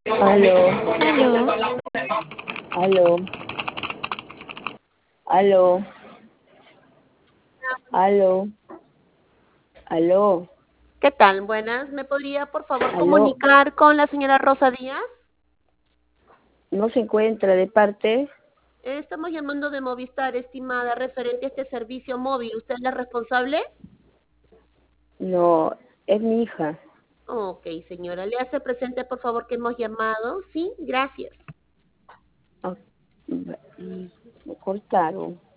Aló, Aló, aló, aló, aló, aló, ¿qué tal? Buenas. ¿Me podría, por favor, aló. comunicar con la señora Rosa Díaz? No se encuentra de parte. Estamos llamando de Movistar, estimada, referente a este servicio móvil. ¿Usted es la responsable? No, es mi hija. Ok, señora. ¿Le hace presente, por favor, que hemos llamado? Sí, gracias. Ah, me cortaron.